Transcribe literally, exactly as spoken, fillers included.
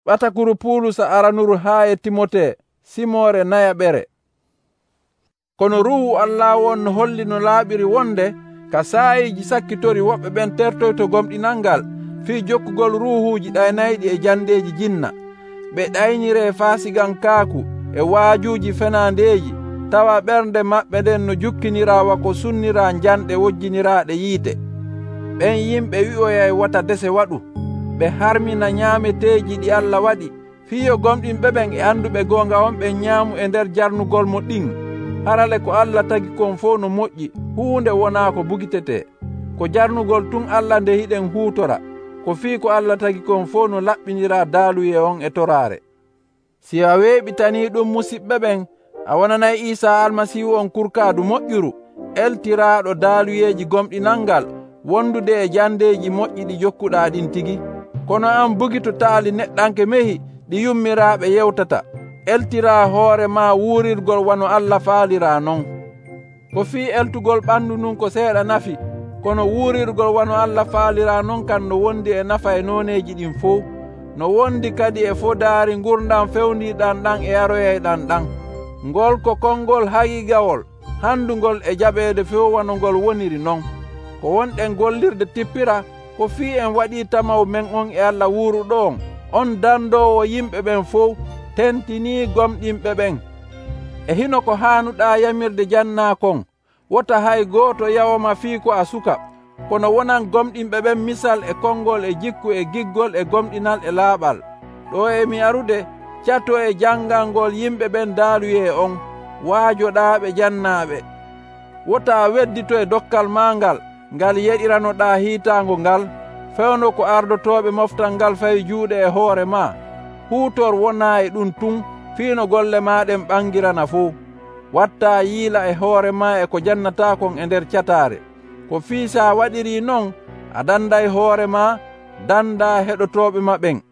ɓatakuru Pulusa aranuru haa e Timote simore naya ɓere. Kono ruhu Allah won no holli no laaɓiri wonde ka saayiji sakkitori woɓɓe ɓen tertoyto gomɗinal ngal fii jokkugol ruhuuji ɗaynayɗi e jandeji jinna. Ɓe ɗaynire faasigan kaaku e waajuuji fenandeeji tawa ɓernde maɓɓe nden no jukkinira wako sunnira janɗe wojjiniraaɗe yiite. Ɓen yimɓe wi'oyay wata dese waɗu. Ɓe harmina ñaameteeji ɗi Allah waɗi fiyo gomɗinɓe ɓen e anduɓe goonga on ɓe ñaamu e nder jarnugol mo ɗin. Harale ko Allah tagi kon fof no moƴƴi, huunde wonaa ko bugitete. Ko jarnugol tun Allah nde hiɗen huutora, ko fii ko Allah tagi kon fof no laɓɓinira daaluye on e toraare. Si a weeɓitanii ɗum musidɓe ɓen, a wonanay Isa Almasihu on kurkaadu moƴƴuru, eltiraaɗo daaluyeeji gomɗinal ngal, wondude e jandeeji moƴƴi ɗi jokkuɗaa ɗin tigi. Kono an bugito taali neɗɗanke mehi ɗi yummiraaɓe yewtata, eltira hoore ma wuurirgol wano Allah faalira non. Ko fii eltugol ɓandu nun ko seeɗa nafi, kono wuurirgol wano Allah faalira non kan no wondi e nafa e nooneeji ɗin fof, no wondi kadi e fodaari gurdam fewndiɗan ɗan e yaroyayɗan ɗan. Ngol ko konngol haqiqawol, handugol e jaɓeede few wano ngol woniri non. Ko wonɗen gollirde tippira ko fii en waɗi tamaw men on e Allah wuuruɗo on, on dandowo yimɓe ɓen fof, tentini gomɗinɓe ɓen. E hino ko haanuɗa yamirde janna kon, wota hay gooto yawma fii ko a suka, kono wonan gomɗinɓe ɓen misal e konngol e jikku e giggol e gomɗinal e laaɓal. Ɗo e mi arude cato e jangalngol yimɓe ɓen daaluye on, waajoɗaaɓe jannaaɓe. Wota weddito e dokkal ma ngal, ngal yeɗiranoɗa hiitaango ngal, fewno ko ardotoɓe moftal ngal fawi juuɗe e hoore ma. Huutor wona e ɗum tun, fiino golle maɗen ɓangirana fo. Watta yiila e hoore ma e ko jannata kon e nder cataare. Ko fii sa waɗiri non, a danday hoore ma, danda heɗotoɓe maɓen.